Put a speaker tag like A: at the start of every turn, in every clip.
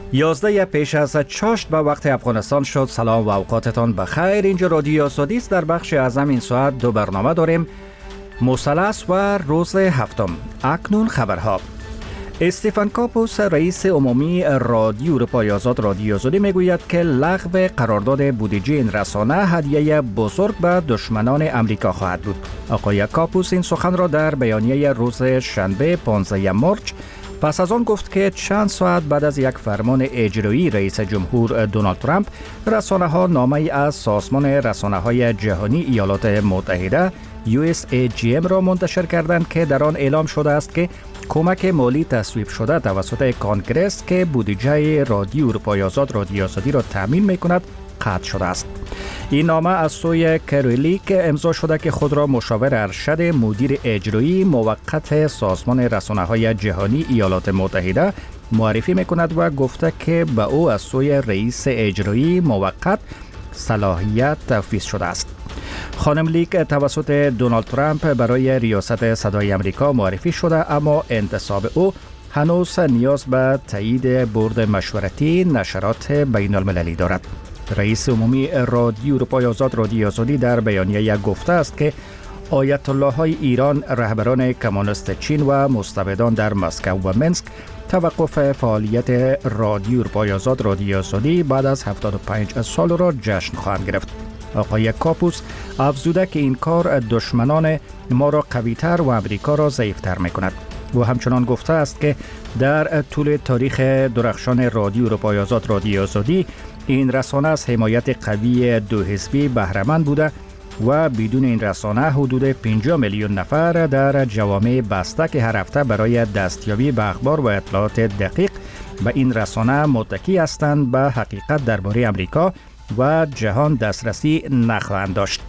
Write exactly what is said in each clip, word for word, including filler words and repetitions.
A: یازده پیش از چاشت به وقت افغانستان شد. سلام و اوقاتتان بخیر. اینجا رادیو آزادی است. در بخش اعظم این ساعت دو برنامه داریم: مثلث و روز هفتم. اکنون خبرها. استیفن کاپوس رئیس عمومی رادیو اروپای آزاد رادیو آزادی میگوید که لغو قرارداد بودجه این رسانه هدیه بزرگ به دشمنان امریکا خواهد بود. آقای کاپوس این سخن را در بیانیه روز شنبه پانزده مارچ پس از آن گفت که چند ساعت بعد از یک فرمان اجرایی رئیس جمهور دونالد ترامپ، رسانه ها نامه ای از سازمان رسانه های جهانی ایالات متحده یو اس ای جی ام را منتشر کردند که در آن اعلام شده است که کمک مالی تصویب شده توسط کانگرس که بودجه رادیو اروپای آزاد رادیو آزادی را تامین می‌کند قطع شده است. این نامه از سوی کرولیک امضا شده که خود را مشاور ارشد مدیر اجرایی موقت سازمان رسانه‌های جهانی ایالات متحده معرفی می‌کند و گفته که به او از سوی رئیس اجرایی موقت صلاحیت تفویض شده است. خانم لیک توسط دونالد ترامپ برای ریاست صدای امریکا معرفی شده، اما انتصاب او هنوز نیاز به تایید بورد مشورتی نشرات بین المللی دارد. رئیس عمومی رادیو اروپای آزاد رادیو آزادی در بیانیه گفته است که آیت الله های ایران، رهبران کمونیست چین و مستبدان در مسکو و منسک توقف فعالیت رادیو اروپای آزاد رادیو آزادی بعد از هفتاد و پنج سال را جشن خواهند گرفت. آقای کاپوس افزوده که این کار دشمنان ما را قوی‌تر و امریکا را ضعیف‌تر می‌کند. و همچنان گفته است که در طول تاریخ درخشان رادیو اروپای آزاد رادیو آزادی این رسانه از حمایت قوی دو حزبی بهره‌مند بوده و بدون این رسانه حدود پنجاه میلیون نفر در جوامع بسته که هر هفته برای دستیابی به اخبار و اطلاعات دقیق به این رسانه متکی هستند به حقیقت درباره امریکا و جهان دسترسی نخواهند داشت.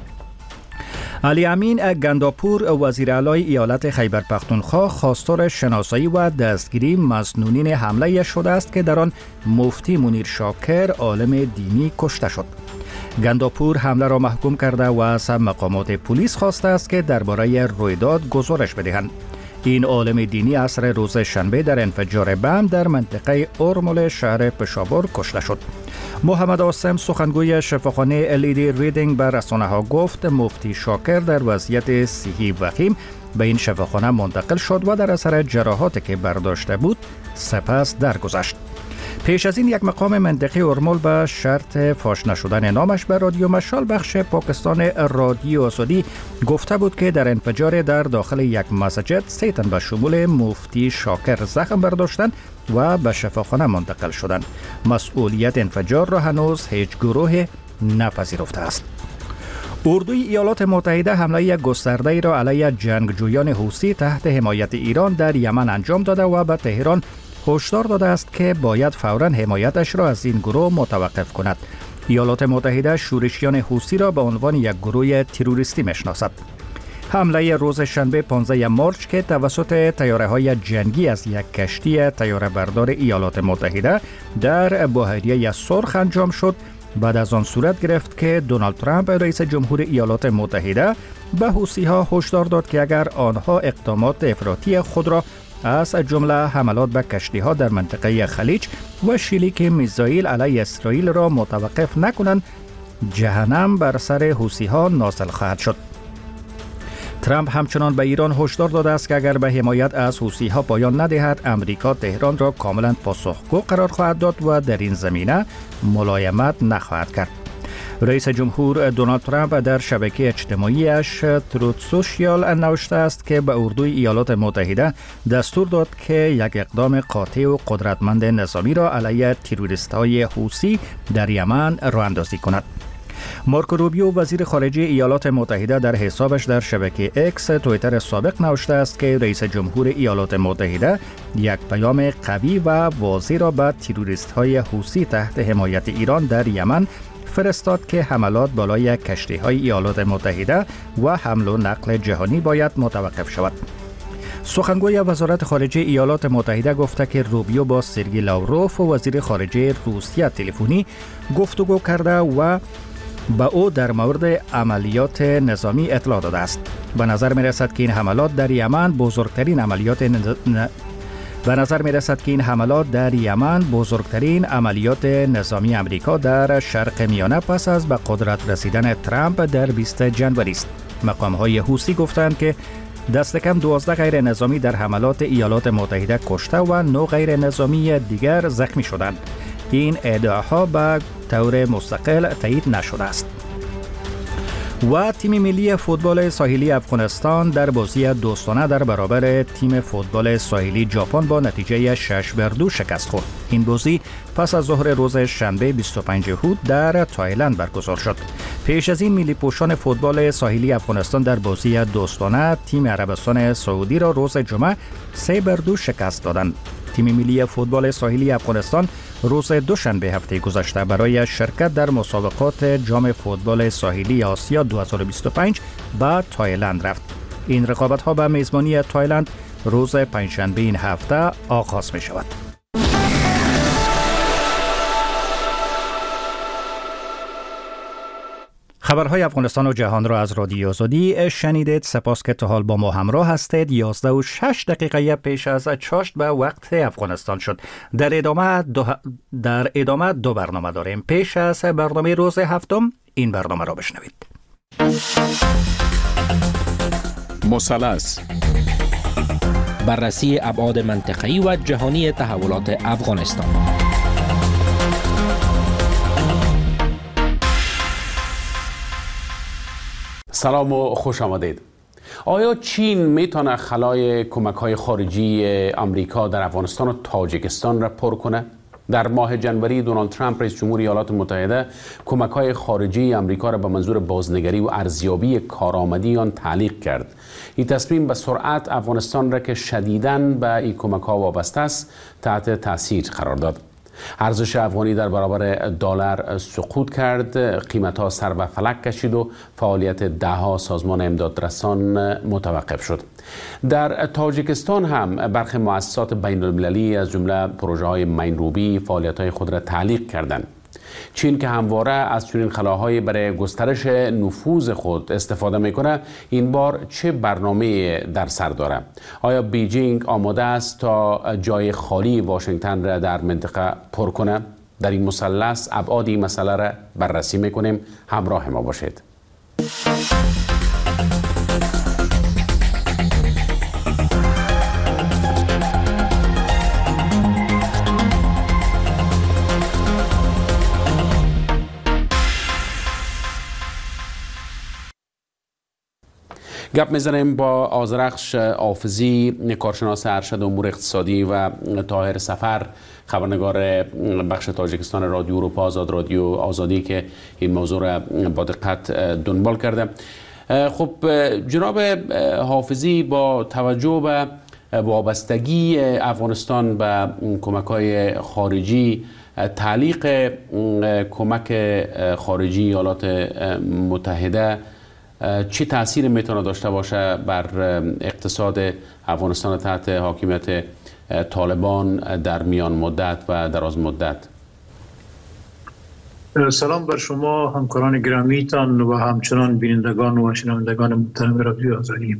A: علی امین گنداپور وزیر اعلی ایالت خیبر پختونخوا خواستار شناسایی و دستگیری مسنونین حمله شده است که در آن مفتی منیر شاکر عالم دینی کشته شد. گنداپور حمله را محکوم کرده و از مقامات پلیس خواسته است که درباره رویداد گزارش بدهند. این عالم دینی عصر روز شنبه در انفجار بم در منطقه ارمل شهر پشاور کشته شد. محمد عاصم سخنگوی شفاخانه لیدی ریدینگ به رسانه ها گفت مفتی شاکر در وضعیت صحی وخیم به این شفاخانه منتقل شد و در اثر جراحاتی که برداشته بود سپس درگذشت. پیش از این یک مقام منطقه ارمل به شرط فاش نشدن نامش به رادیو مشال بخش پاکستان رادیو آزادی گفته بود که در انفجار در داخل یک مسجد سه تن به شمول مفتی شاکر زخم برداشتند و به شفاخانه منتقل شدند. مسئولیت انفجار را هنوز هیچ گروه نپذیرفته است. اردوی ایالات متحده حمله گسترده را علیه جنگجویان حوثی تحت حمایت ایران در یمن انجام داده و به تهران هشدار داده است که باید فوراً حمایتش را از این گروه متوقف کند. ایالات متحده شورشیان حوثی را به عنوان یک گروه تروریستی میشناسد. حمله روز شنبه پانزده مارچ که توسط طیاره‌های جنگی از یک کشتی طیاره بردار ایالات متحده در بحیره سرخ انجام شد بعد از آن صورت گرفت که دونالد ترامپ رئیس جمهور ایالات متحده به حوثی‌ها هشدار داد که اگر آنها اقدامات افراطی خود را از جمله حملات به کشتی‌ها در منطقه خلیج و شلیک میزایل علیه اسرائیل را متوقف نکنند، جهنم بر سر حوثی‌ها نازل خواهد شد. ترامپ همچنان به ایران هشدار داده است که اگر به حمایت از حوثی‌ها پایان ندهد، امریکا تهران را کاملا پاسخگو قرار خواهد داد و در این زمینه ملایمت نخواهد کرد. رئیس جمهور دونالد ترامپ در شبکه اجتماعیش تروت سوشیال نوشته است که به اردوی ایالات متحده دستور داد که یک اقدام قاطع و قدرتمند نظامی را علیه تروریست‌های حوثی در یمن راه اندازی کند. مارکو روبیو وزیر خارجه ایالات متحده در حسابش در شبکه اکس توییتر سابق نوشته است که رئیس جمهور ایالات متحده یک پیام قوی و واضح را به تروریست‌های حوثی تحت حمایت ایران در یمن فرستاد که حملات بالای کشتی‌های ایالات متحده و حمل و نقل جهانی باید متوقف شود. سخنگوی وزارت خارجه ایالات متحده گفته که روبیو با سرگئی لاوروف وزیر خارجه روسیه تلفنی گفتگو کرده و به او در مورد عملیات نظامی اطلاع داده است. به نظر می رسد که این حملات در یمن بزرگترین عملیات به نظر می رسد که این حملات در یمن بزرگترین عملیات نظامی امریکا در شرق میانه پس از به قدرت رسیدن ترامپ در بیستم ژانویه است. مقام‌های حوثی گفتند که دست کم دوازده غیر نظامی در حملات ایالات متحده کشته و نه غیر نظامی دیگر زخمی شدند. این ادعاها به طور مستقل تایید نشده است. و تیم ملی فوتبال ساحلی افغانستان در بازی دوستانه در برابر تیم فوتبال ساحلی ژاپن با نتیجه شش بر دو شکست خورد. این بازی پس از ظهر روز شنبه بیست و پنجم هود در تایلند برگزار شد. پیش از این ملی پوشان فوتبال ساحلی افغانستان در بازی دوستانه تیم عربستان سعودی را روز جمعه سه بر دو شکست دادند. تیم ملی فوتبال ساحلی افغانستان روز دوشنبه هفته گذشته برای شرکت در مسابقات جام فوتبال ساحلی آسیا دو هزار و بیست و پنج به تایلند رفت. این رقابت‌ها به میزبانی تایلند روز پنجشنبه این هفته آغاز می شود. خبرهای افغانستان و جهان را از رادیو آزادی شنیدید. سپاس که تا حال با ما همراه هستید. یازده و شش دقیقه پیش از چاشت به وقت افغانستان شد. در ادامه دو, در ادامه دو برنامه داریم. پیش از برنامه روز هفتم این برنامه را بشنوید.
B: مثلث، بررسی ابعاد منطقه‌ای و جهانی تحولات افغانستان.
C: سلام و خوش آمدید. آیا چین میتونه خلای کمک‌های خارجی آمریکا در افغانستان و تاجیکستان را پر کنه؟ در ماه جنوری دونالد ترامپ رئیس جمهور ایالات متحده کمک‌های خارجی آمریکا را به منظور بازنگری و ارزیابی کارآمدی آن تعلیق کرد. این تصمیم به سرعت افغانستان را که شدیداً به این کمک‌ها وابسته است تحت تاثیر قرار داد. ارزش افغانی در برابر دلار سقوط کرد، قیمت‌ها سر به فلک کشید و فعالیت ده‌ها سازمان امدادرسان متوقف شد. در تاجیکستان هم برخی مؤسسات بین‌المللی از جمله پروژه‌های مین‌روبی فعالیت‌های خود را تعلیق کردند. چین که همواره از چنین خلاهای برای گسترش نفوذ خود استفاده میکنه، این بار چه برنامه در سر داره؟ آیا بیجینگ آماده است تا جای خالی واشنگتن را در منطقه پر کنه؟ در این مثلث ابعاد این مسئله را بررسی میکنیم. همراه ما باشید. گپ میزنیم با آذرخش حافظی، کارشناس ارشد امور اقتصادی، و طاهر سفر، خبرنگار بخش تاجیکستان رادیو اروپا آزاد، رادیو آزادی، که این موضوع را با دقت دنبال کرده. خب جناب حافظی، با توجه به وابستگی افغانستان به کمک‌های خارجی، تعلیق کمک خارجی ایالات متحده چه تأثیر میتونه داشته باشه بر اقتصاد افغانستان تحت حاکمیت طالبان در میان مدت و دراز مدت؟
D: سلام بر شما همکاران گرامیتان و همچنان بینندگان و شنوندگان محترم رادیو آزادی.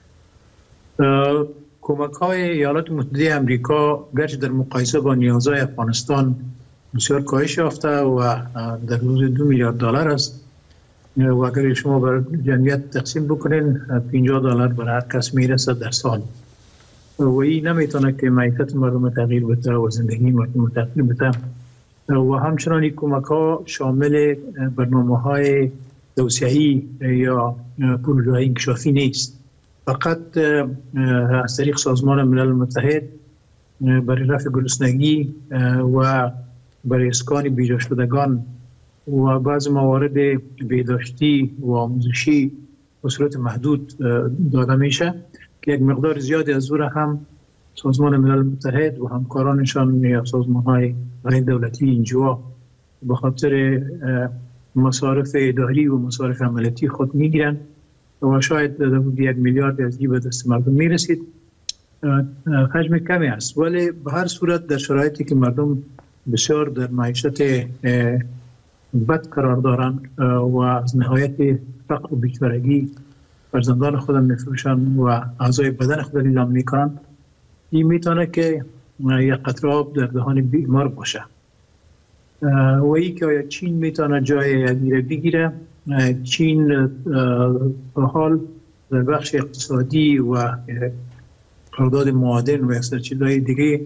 D: کمک‌های ایالات متحده آمریکا گرچه در مقایسه با نیازهای افغانستان بسیار کاهش یافته و در حدود دو میلیارد دلار است، و اگر شما بر جمعیت تقسیم بکنین پنجاه دلار بر هر کس میرسه در سال، و این نمیتونه که معیشت مردم تغییر بده و زندگی مردم تغییر بده. و همچنان این کمک ها شامل برنامه های توسعه‌ای یا پروژه های انکشافی نیست، فقط از طریق سازمان ملل متحد برای رفع گرسنگی و برای اسکان بیجا شدگان و بعض موارد بهداشتی و آموزشی به صورت محدود داده میشه که یک مقدار زیادی از او هم سازمان ملل متحد و همکارانشان یا سازمان‌های غیر دولتی اینجا به خاطر مصارف اداری و مصارف عملیاتی خود میگیرن و شاید یک میلیارد از جیب دست مردم میرسید. حجم کمی است، ولی به هر صورت در شرایطی که مردم بسیار در معیشت بد قرار دارند و از نهایت فقر و بیچارگی فرزندان خودم میفروشند و اعضای بدن خود اعلام میکنند، این میتونه که یک قطره آب در دهان بیمار باشه. و ای که آیا چین میتونه جای یدیره بگیره. چین به حال در بخش اقتصادی و قرارداد معادن و سرچینه‌های دیگه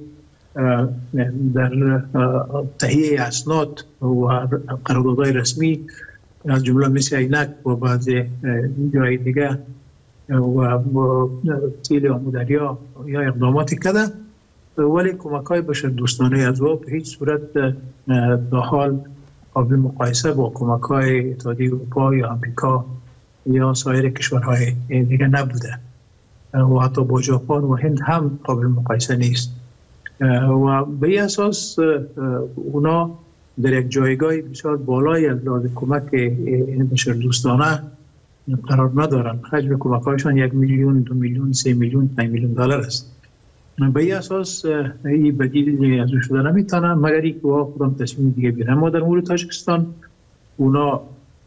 D: در تهیه اسناد و قراردادهای رسمی از جمله مثل عینک و بعض جای دیگه و تیل آمودریا یا اقداماتی کرده، ولی کمک های بشر دوستانه از او به هیچ صورت در حال قابل مقایسه با کمک های اتحادیه اروپا یا امریکا یا سایر کشورهای دیگه نبوده و حتی با ژاپن و هند هم قابل مقایسه نیست. و به این اساس اونا در یک جایگاه بسیار بالای از لحاظ کمک بشر دوستانه قرار ندارن. حجم کمک هایشان یک میلیون، دو میلیون، سه میلیون، پنج میلیون دلار است. به این اساس این بدیل از او شده نمیتونه مگر اینکه خودم تصمیم دیگه بگیرن. ما در مورد تاجیکستان اونا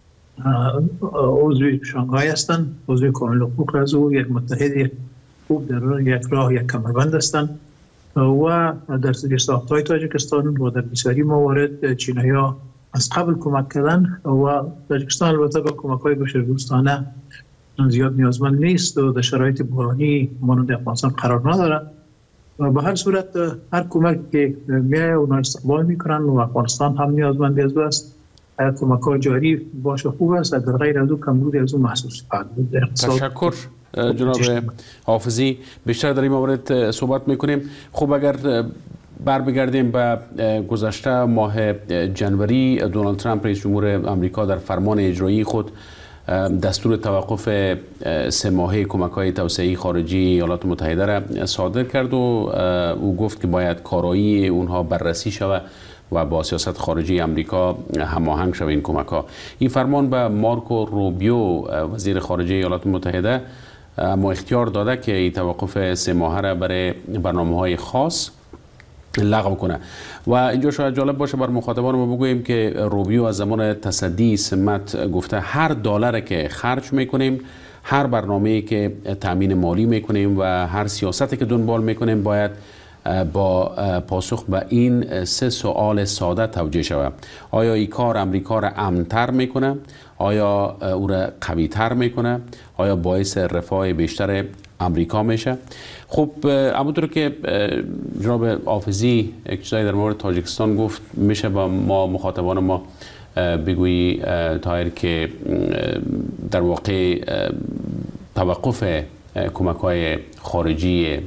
D: عضو شانگهای هستند، عضو کامل حقوق از او، یک متحد خوب در یک راه یک کمربند هستند و در ساختهای تاجیکستان و در بسیاری موارد چینایی ها از قبل کمک کردن و تاجیکستان البته با کمک های بشردوستانه زیاد نیازمند نیست و در شرایط بحرانی مانند افغانستان قرار نداره. و به هر صورت هر کمک که میایه اونا استقبال میکنن و افغانستان هم نیازمند از او است. هر کمک ها جاری باشه خوب است، در غیر از او کمبودی از او محسوس خواهد بود.
C: تشکر جناب حافظی. بیشتر در این مورد صحبت میکنیم. خب اگر بر بگردیم به گذشته ماه جنوری، دونالد ترامپ رئیس جمهور آمریکا در فرمان اجرایی خود دستور توقف سه ماهه کمک‌های توسعه‌ای خارجی ایالات متحده را صادر کرد و او گفت که باید کارایی اونها بررسی شود و با سیاست خارجی آمریکا هماهنگ شود این کمک‌ها. این فرمان به مارکو روبیو وزیر خارجه ایالات متحده اما اختیار داده که این توقف سه ماهه را برای برنامه‌های خاص لغو کنه. و اینجا شاید جالب باشه بر مخاطبان ما بگوییم که روبیو از زمان تصدی سمت گفته هر دلاری که خرج میکنیم، هر برنامه‌ای که تامین مالی میکنیم و هر سیاستی که دنبال میکنیم باید با پاسخ به این سه سوال ساده توجیه شود. آیا این کار امریکا را امن‌تر میکنه؟ آیا او را قوی‌تر میکنه؟ آیا باعث رفاه بیشتر امریکا میشه؟ خب همونطور که جناب حافظی یک چیزایی در مورد تاجیکستان گفت، میشه با ما مخاطبان ما بگویی تایر که در واقع توقف کمک‌های خارجی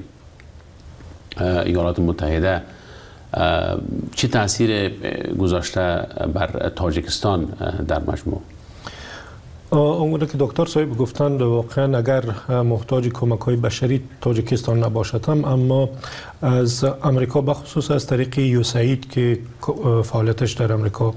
C: ایالات متحده چه تاثیر گذاشته بر تاجیکستان در مجموع؟
E: اونگونه که دکتر صاحب گفتند واقعا اگر محتاج کمک‌های بشری تاجیکستان نباشد هم، اما از امریکا بخصوص از طریق یوساید که فعالیتش در امریکا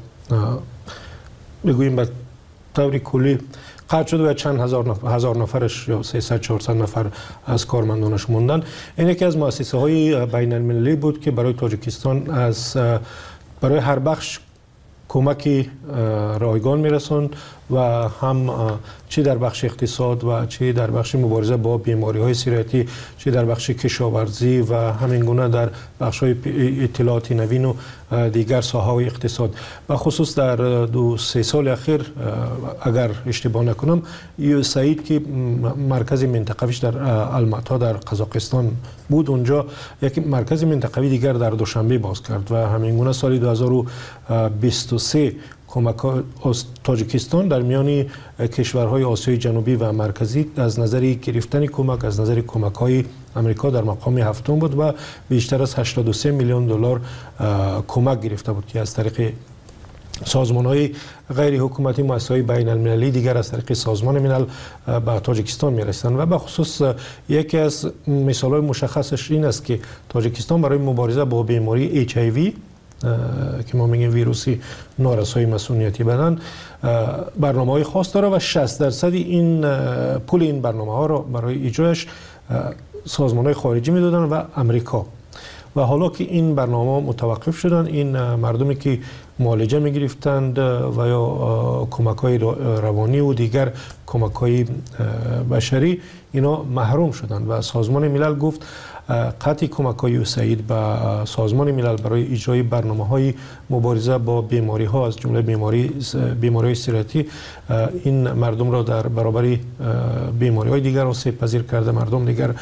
E: بگوییم به طور کلی قطع شده و چند هزار نفر هزار نفرش یا سیصد چهارصد نفر از کارمندانش موندن. این یکی از مؤسسه های بین المللی بود که برای تاجیکستان از برای هر بخش کمکی رایگان میرسوند و هم چه در بخش اقتصاد و چه در بخش مبارزه با بیماری های سیرتی، چه در بخش کشاورزی و همین گونه در بخش های اطلاعات نوین و دیگر ساحه‌های اقتصاد. و خصوص در دو سه سال اخیر اگر اشتباه نکنم یوساید که مرکز منطقویش در الماتا در قزاقستان بود، اونجا یک مرکز منطقوی دیگر در دوشنبه باز کرد و همین گونه سال دو هزار و بیست و سه کمک از تاجیکستان در میان کشورهای آسیای جنوبی و مرکزی از نظر گرفتن کمک از نظر کمک‌های امریکا در مقام هفتم بود و بیشتر از هشتاد و سه میلیون دلار کمک گرفته بود که از طریق سازمان‌های غیر حکومتی، مؤسسه‌های بین المللی دیگر از طریق سازمان ملل به تاجیکستان می‌رسند. و به خصوص یکی از مثال‌های مشخصش این است که تاجیکستان برای مبارزه با بیماری اچ آی وی که ما میگیم ویروسی نارسایی مسئولیتی بدن برنامه‌های خاص داره و شصت درصد این پول این برنامه‌ها را برای اجرایش سازمان‌های خارجی میدادن و امریکا. و حالا که این برنامه متوقف شدن، این مردمی که معالجه می گرفتند و یا کمک های روانی و دیگر کمک های بشری، اینا محروم شدند و سازمان ملل گفت قطع کمک های یوساید به سازمان ملل برای اجرای برنامه های مبارزه با بیماری ها از جمله بیماری بیماری سیرتی این مردم را در برابر بیماری های دیگر آسیب پذیر کرده. مردم دیگر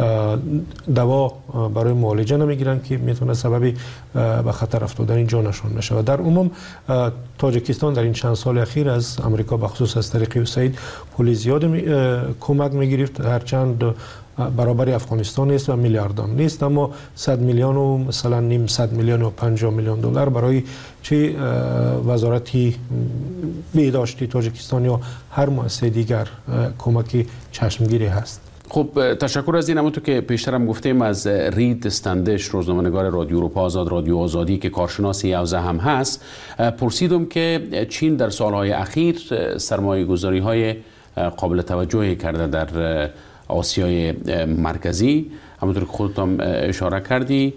E: دوا برای معالجه نمیگیرند که میتونه سبب به خطر افتادن جانشان بشه. و در عموم تاجیکستان در این چند سال اخیر از امریکا به خصوص از طریق یوساید پول زیاد می، کمک میگرفت، هرچند برابر افغانستان نیست و میلیاردان نیست، اما صد میلیون و مثلا نیم صد میلیون و پنجاه میلیون دلار برای چه وزارتی بهداشتی تاجیکستان یا هر مؤسسه دیگر کمک چشمگیری هست.
C: خب تشکر از این. همونطور که پیشتر هم گفتیم از رید استندش، روزنامه‌نگار رادیو اروپا آزاد، رادیو آزادی که کارشناس یوزه هم هست، پرسیدم که چین در سالهای اخیر سرمایه‌گذاری‌های قابل توجهی کرده در آسیای مرکزی، همونطور که خودت هم اشاره کردی.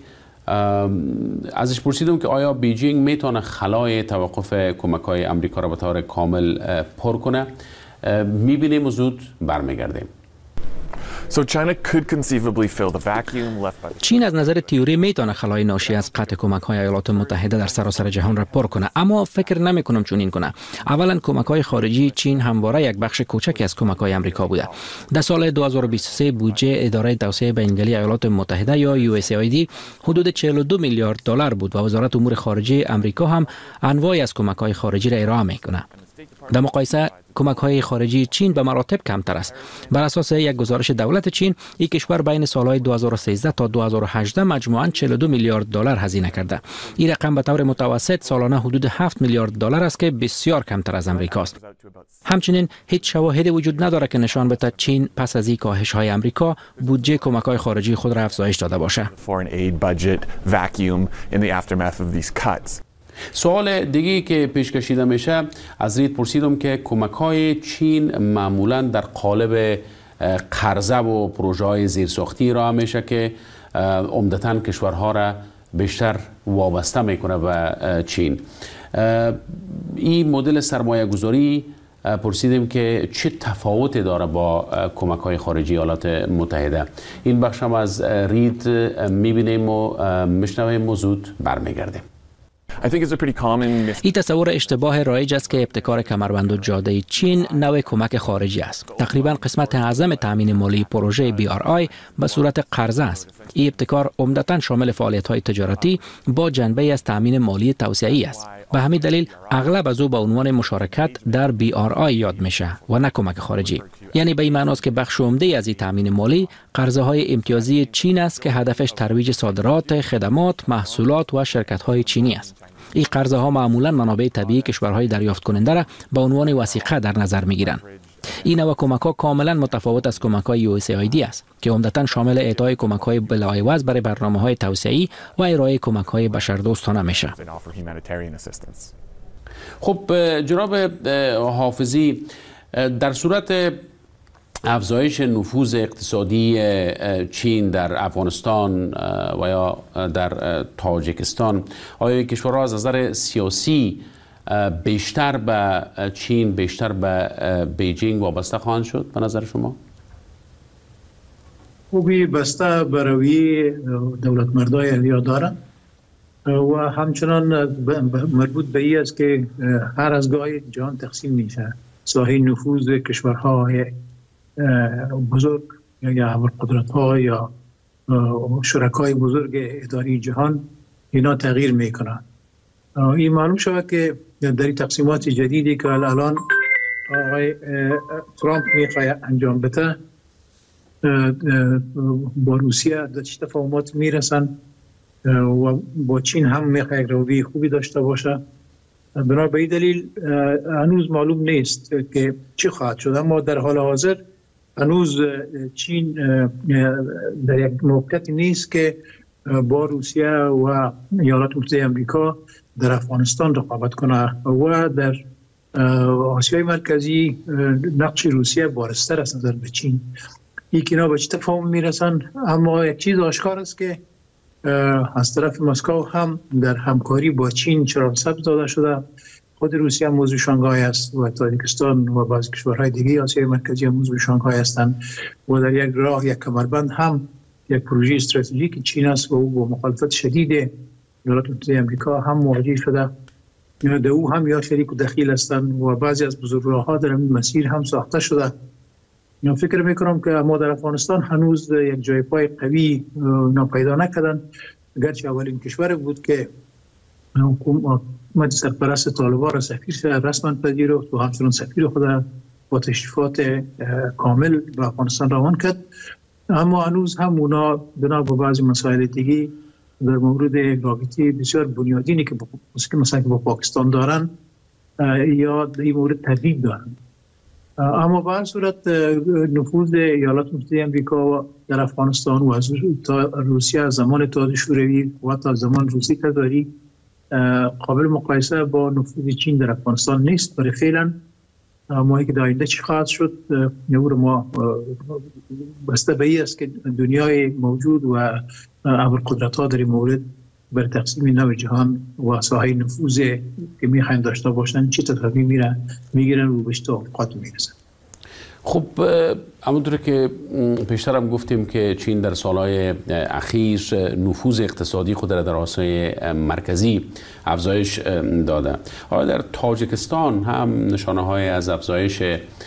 C: ازش پرسیدم که آیا بیجینگ میتونه خلای توقف کمک‌های امریکا را به طور کامل پر کنه؟ میبینیم و زود برمیگردیم.
F: So China could conceivably fill the vacuum left by
B: چین از نظر تئوری میتونه خلای ناشی از قطع کمک‌های ایالات متحده در سراسر جهان را پر کنه، اما فکر نمی‌کنم چنین کنه. اولا کمک‌های خارجی چین همواره یک بخش کوچکی از کمک‌های آمریکا بوده. در سال دو هزار و بیست و سه بودجه اداره توسعه بین‌المللی ایالات متحده یا یو اس ای آی دی حدود چهل و دو میلیارد دلار بود و وزارت امور خارجه آمریکا هم انواعی از کمک‌های خارجی را ارائه می‌کنه. در مقایسه کمک‌های خارجی چین به مراتب کمتر است. بر اساس یک گزارش دولت چین، این کشور بین سالهای دو هزار و سیزده تا دو هزار و هجده مجموعاً چهل و دو میلیارد دلار هزینه کرده. این رقم به طور متوسط سالانه حدود هفت میلیارد دلار است که بسیار کمتر از امریکا است. همچنین هیچ شواهدی وجود ندارد که نشان بده چین پس از این کاهش‌های امریکا بودجه کمک‌های خارجی خود را افزایش داده باشه.
C: سوال دیگه که پیش کشیده میشه، از رید پرسیدم که کمک‌های چین معمولاً در قالب قرضه و پروژه‌های زیرساختی را میشه که عمدتاً کشورها را بیشتر وابسته میکنه به چین. این مدل سرمایه گذاری پرسیدیم که چه تفاوتی داره با کمک‌های خارجی ایالات متحده. این بخش هم از رید میبینیم و میشنویم و زود برمیگردیم.
B: این تصور اشتباه رایج است که ابتکار کمربند و جاده چین نوع کمک خارجی است. تقریبا قسمت اعظم تامین مالی پروژه بی آر آی به صورت قرضه است. این ابتکار عمدتاً شامل فعالیت‌های تجارتی با جنبه از تامین مالی توسعه‌ای است. به همین دلیل اغلب از او به عنوان مشارکت در بی آر آی یاد میشه و نه کمک خارجی. یعنی به این معنی است که بخش عمده از این تامین مالی قرضه‌های امتیازی چین است که هدفش ترویج صادرات، خدمات، محصولات و شرکت‌های چینی است. این قرضه ها معمولا منابع طبیعی کشورهای دریافت کننده را به عنوان وثیقه در نظر میگیرند. این نوع کمک ها کاملا متفاوت از کمک های یو اس ای آی دی است که عمدتاً شامل اعطای کمک های بلاعوض برای برنامه های توسعه‌ای و ارائه کمک های بشردوستانه میشه.
C: خب جناب حافظی، در صورت افزایش نفوذ اقتصادی چین در افغانستان و یا در تاجیکستان، آیا کشورها از نظر سیاسی بیشتر به چین، بیشتر به بیجینگ وابسته خواهند شد به نظر شما؟
D: خوبی بسته به روی دولت مردای احیا دارند و همچنان مربوط به این است که هر از گاهی جهان تقسیم میشه. ساحه نفوذ کشورهای بزرگ یا ابرقدرت ها یا شرکای بزرگ اداری جهان اینا تغییر میکنن. این معلوم شود که در این تقسیمات جدیدی که الان آقای ترامپ میخواد انجام بده با روسیه در چه تفاهمات میرسن و با چین هم میخواد یک روی خوبی داشته باشه. بنا به این دلیل هنوز معلوم نیست که چی خواهد شد، اما در حال حاضر هنوز چین در یک موقعیت نیست که با روسیه و ایالات متحده آمریکا در افغانستان رقابت کنه و در آسیای مرکزی نقش روسیه بارزتر است نظر به چین. این که اینا به چه تفاهم میرسن، اما یک چیز آشکار است که از طرف مسکو هم در همکاری با چین چراغ سبز داده شده. خود روسیه هم موضوع شانگهای است و تاجیکستان و بعضی کشورهای دیگه آسیای مرکزی هم موضوع شانگهای هستند و در یک راه یک کمربند هم یک پروژه استراتژیک چین است و او با مخالفت شدید ایالات متحده آمریکا هم مواجه شده. در او هم یا شریک و دخیل هستند و بعضی از بزرگراه‌ها در این مسیر هم ساخته شده. من فکر میکنم که ما در افغانستان هنوز یک جای پای قوی ناپیدا نکردن، اگرچه اولین کشور بود که حکومت سرپرست طالبان را سفیر رسما پذیرفت و همچنان سفیر خود با تشریفات کامل به افغانستان روان کرد، اما هنوز هم اونا بنا به بعضی مسائل دیگه در مورد رابطه بسیار بنیادینی که مثلا با پاکستان دارن یا در این مورد تردید دارن. اما به هر صورت نفوذ ایالات متحده آمریکا در افغانستان و از روسیه از زمان اتحاد شوروی و تا زمان روسی تزاری قابل مقایسه با نفوذ چین در افغانستان نیست. برای فعلا ما که در آینده چی خواهد شد نور ما بسته به این است که دنیای موجود و ابرقدرت ها در این مورد بر تقسیم نو جهان و ساحه نفوذ که میخواین داشته باشن چی تصمیم میرن میگیرن و به توافقات میرسن.
C: خب همونطور که پیشتر هم گفتیم که چین در سالهای اخیر نفوذ اقتصادی خود را در آسیای مرکزی افزایش داده. حالا در تاجیکستان هم نشانه های از افزایش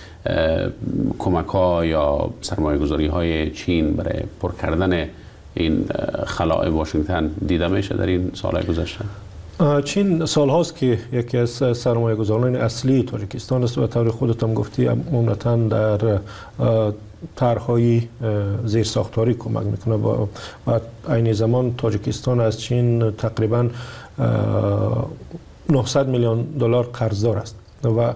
C: کمک ها یا سرمایه گذاری های چین برای پر کردن این خلاء واشنگتن دیده میشه در این سالهای گذشته؟
E: چین سال هاست که یکی از سرمایه گذاران اصلی تاجیکستان است و طور خودت هم گفتی عمدتاً در طرح‌های زیرساختاری کمک میکنه و عین زمان تاجیکستان از چین تقریباً نهصد میلیون دلار قرضدار است و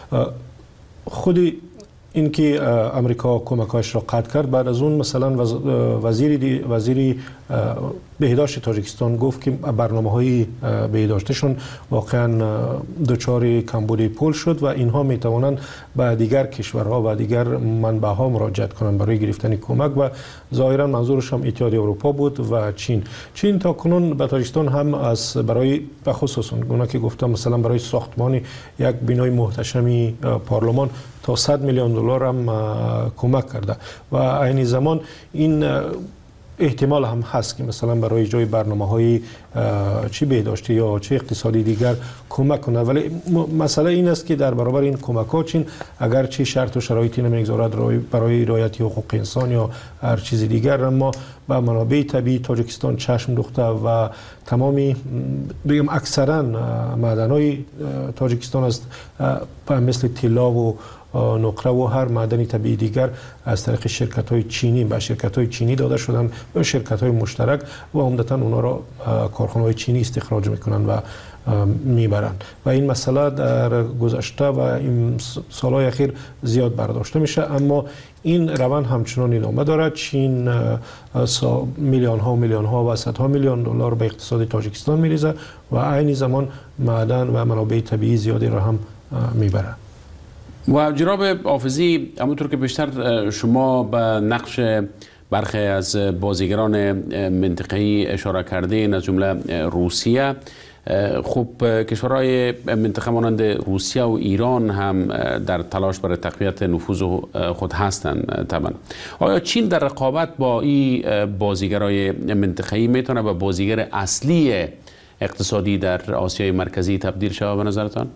E: خودی اینکه امریکا کمک‌هاش را قطع کرد، بعد از اون مثلا وزیر وزیر بهداشت تاجیکستان گفت که برنامه‌های بهداشتشون واقعا دچار کمبود پول شد و اینها میتوانند به دیگر کشورها و دیگر منبع‌ها مراجعت کنند برای گرفتن کمک و ظاهرا منظورش هم اتحادیه اروپا بود و چین. چین تا کنون به تاجیکستان هم از برای به خصوص اون که گفتم مثلا برای ساختمان یک بنای محتشمی پارلمان تا صد میلیون دلار هم کمک کرده و عین زمان این احتمال هم هست که مثلا برای اجرای برنامه‌های چی بهداشتی یا چه اقتصادی دیگر کمک کنه، ولی مسئله این است که در برابر این کمک‌ها چین اگر چه شرط و شرایطی نمیگذارد برای رعایت حقوق انسان یا هر چیز دیگر، اما با منابع طبیعی تاجیکستان چشم دوخته و تمامی بگم اکثرا معدن‌های تاجیکستان است مثل طلا و نقره و هر معدن طبیعی دیگر از طریق شرکت‌های چینی به شرکت‌های چینی داده شدن و شرکت‌های مشترک و عمدتاً اونا را کارخانه‌های چینی استخراج میکنن و میبرند و این مسئله در گذشته و این سالهای اخیر زیاد برداشته میشه، اما این روند همچنان ادامه دارد. چین میلیون ها و میلیون ها و صدها میلیون دلار به اقتصاد تاجیکستان میریزه و عین زمان معدن و منابع طبیعی زیادی را هم میبره.
C: و جناب حافظی، همونطور که بیشتر شما به نقش برخی از بازیگران منطقه‌ای اشاره کردین از جمله روسیه، خب کشورهای منطقه مانند روسیه و ایران هم در تلاش برای تقویت نفوذ خود هستند طبعا. آیا چین در رقابت با این بازیگرای منطقه‌ای میتونه به بازیگر اصلی اقتصادی در آسیای مرکزی تبدیل شود به نظرتان؟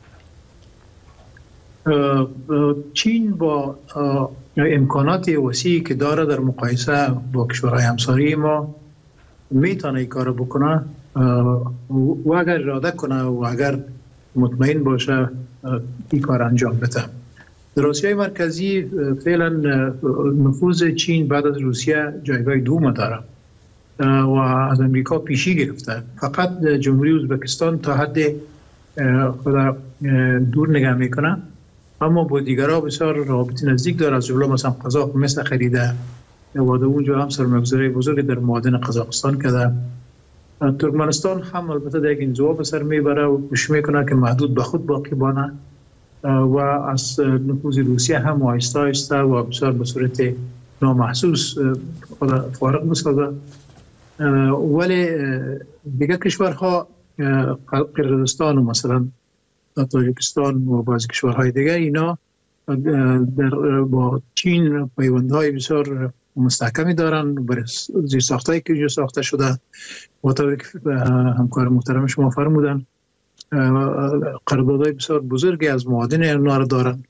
D: چین با امکانات وسیعی که داره در مقایسه با کشورهای همسایه ما میتونه این کار بکنه و اگر اراده کنه و اگر مطمئن باشه این کار انجام بده. در آسیای مرکزی فعلا نفوذ چین بعد از روسیه جایگاه دوم داره و از امریکا پیشی گرفته. فقط جمهوری ازبکستان تا حد خود دور نگاه میکنه، اما با دیگرها بسیار رابطه نزدیک داره. از جمله مثلا قزاق مثل خریده و در اونجا هم سرمایه‌گذاری بزرگی در معادن قزاقستان کرده. ترکمنستان هم البته در یک انزوا به سر میبره و کوشش میکنه که محدود به خود باقی بانه و از نفوذ روسیه هم آهسته آهسته و بسیار به صورت نامحسوس خود فارغ بسازه. ولی دیگه کشورها قرقیزستان و مثلا تاجیکستان و بعضی کشورهای دیگه اینا در با چین پیوندهای بسیار مستحکمی دارن برای زیر ساختایی که ساخته شده با طوری که همکار محترم شما فرمودن قراردادهای بسیار بزرگی از معادن اینا رو دارن.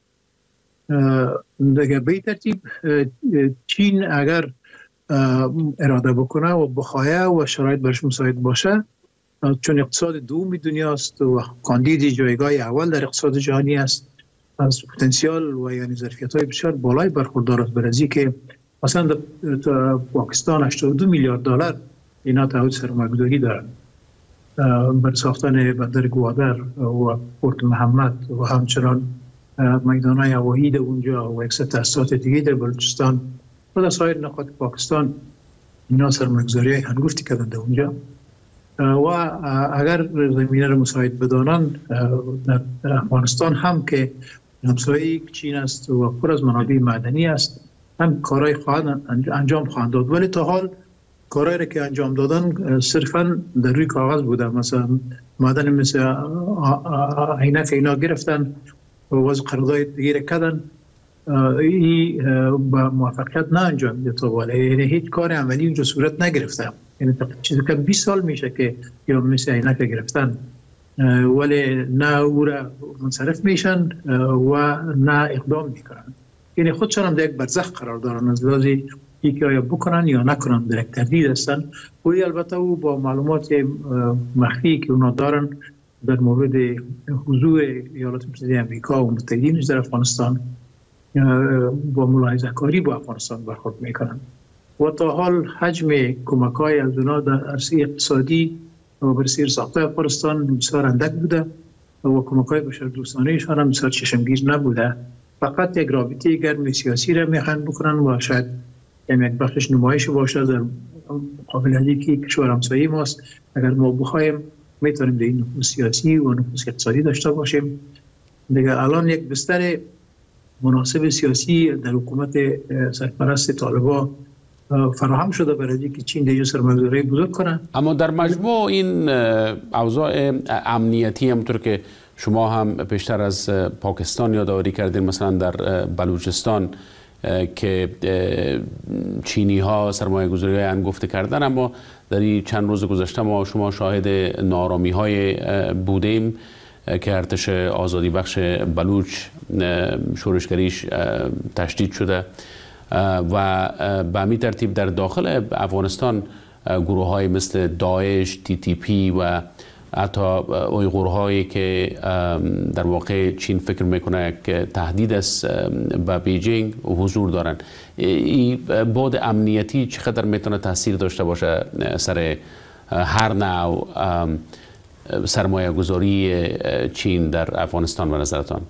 D: دیگه به ترتیب چین اگر اراده بکنه و بخواه و شرایط برش مساعد باشه، چون اقتصاد دوم دنیاست و کاندید جایگاه اول در اقتصاد جهانی است، از پتانسیل و یعنی ظرفیت‌های بسیار بالای برخوردار است. برای که مثلا در پاکستان هشتاد و دو میلیارد دلار اینا تعهد سرمایه‌گذاری دارن برای ساختن بندر گوادر و پورت محمد و همچنان میدان‌های هوایی در اونجا و یک سری تأسیسات دیگه در بلوچستان و در سایر نقاط پاکستان اینا سرمایه‌گذاری هنگفتی کردن در اونجا و اگر زمینه رو مساعد بدانن در افغانستان هم که همسایه چین است و پر از منابع معدنی است هم کارهای خواهد انجام خواهند داد. ولی تا حال کارهایی را که انجام دادن صرفا در روی کاغذ بوده. مثلا معدن مثل عینک اینا گرفتن و وضع قرارداد دیگه را کردن، این با موفقیت نه انجام داده تا بالا، یعنی هیچ کار عملی اونجا صورت نگرفته. یعنی چیزی که بیست سال میشه که یا مثل عینک گرفتن ولی نه او را منصرف میشن و نه اقدام میکنن. یعنی خودشان هم در یک برزخ قرار دارن از لحاظی یکی آیا بکنن یا نکنن، در یک تردید هستن. و البته او با معلومات مخفی که اونا دارن در مورد حضور ایالات متحده آمریکا و متحدینش در افغانستان با ملاحظه کاری با افغانستان برخورد میکنن و تا حال حجم کمک‌های از اونا در عرصه اقتصادی و برای ساخته افغانستان بسیار اندک بوده و کمک‌های بشردوستانه‌شان هم بسیار چشمگیر نبوده. فقط یک رابطه گرم سیاسی را میخوان بکنن و شاید یک بخشش نمایش باشه در مقابل اینکه کشور همسایه ماست. اگر ما بخوایم میتونیم در این نفوذ سیاسی و نفوذ اقتصادی داشته باشیم. دیگه الان یک بستر مناسب سیاسی در حکومت سرپرست طالبان فراهم شده برای اینکه چین دیگه سرمایه‌گذاری بزرگ کنه.
C: اما در مجموع این اوضاع امنیتی همونطور که شما هم پیشتر از پاکستان یادآوری کردین، مثلا در بلوچستان که چینی ها سرمایه گذاری های انگفته کردن، اما در این چند روز گذشته ما شما شاهد نارامی های بودیم که ارتش آزادی بخش بلوچ شورشگریش تشدید شده و به همین ترتیب در داخل افغانستان گروه های مثل داعش، تی تی پی و حتی اوی گروه هایی که در واقع چین فکر میکنه که تهدید است به بیجینگ حضور دارن. این بعد امنیتی چقدر میتونه تاثیر داشته باشه سر هر نوع سرمایه گذاری چین در افغانستان به نظرتان؟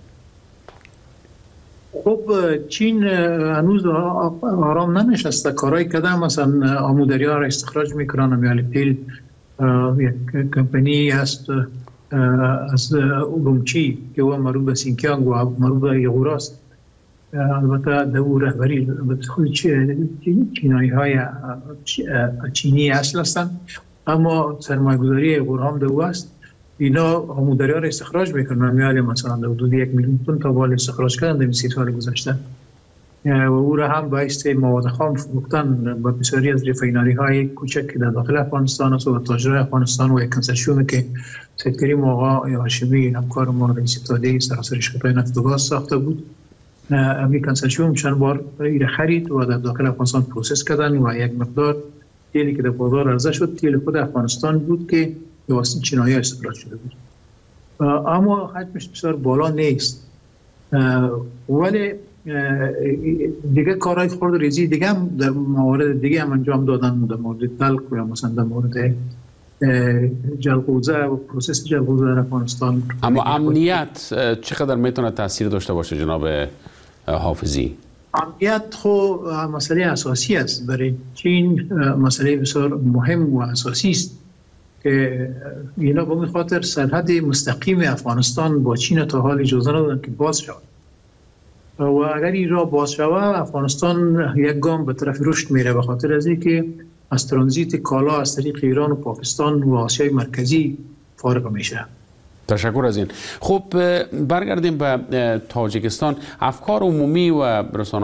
D: خب چین هنوز آرام ننشسته، کارهای کده، مثلا آمودری ها را استخراج میکنن. امیال پیل یک کمپانی هست از اورومچی که او مربوط به سینکیانگ و مربوط به یغور است. البته در او رهبری خود چینایی های چینی اصل هستند، اما سرمایه گذاری یغور هم در او است. اینا آمودری ها را استخراج میکنن. امیال مثلا در حدود یک میلیون تن تا بال استخراج کردن در سی سال گذشته و او را هم باعث مواد خام فروختن با بسیاری از رفاینری های کوچک که در داخل افغانستان است و تاجرای افغانستان و یک کنسرسیومی که سید کریم آقا هاشمی همکار ما رئیس اتحادیه سراسر شرکت‌های نفت و گاز ساخته بود. امی کنسرسیوم چند بار ایره خرید و در داخل افغانستان پروسس کردن و یک مقدار تیلی که در بازار عرضه شد تیل خود افغانستان بود که به واسطه چینایی استخراج شده بود، اما حجمش بسیار بالا نیست. ولی دیگه کارهای خرد ریزی دیگه هم در موارد دیگه هم انجام دادن، در مورد تلق و مثلا در مورد جلغوزه و پروسس جلغوزه در افغانستان.
C: اما امنیت چقدر میتونه تاثیر داشته باشه جناب حافظی؟
D: امنیت خب مسئله اساسی است برای چین، مسئله بسیار مهم و اساسی است که اینا به خاطر سرحد مستقیم افغانستان با چین تا حال اجازه ندادن که باز شود و اگر این را باز شود افغانستان یک گام به طرف رشد میره، به خاطر از اینکه از ترانزیت کالا از طریق ایران و پاکستان و آسیای مرکزی فارغ میشه.
C: تشکر از این. خب برگردیم به تاجیکستان. افکار عمومی و رسانه‌های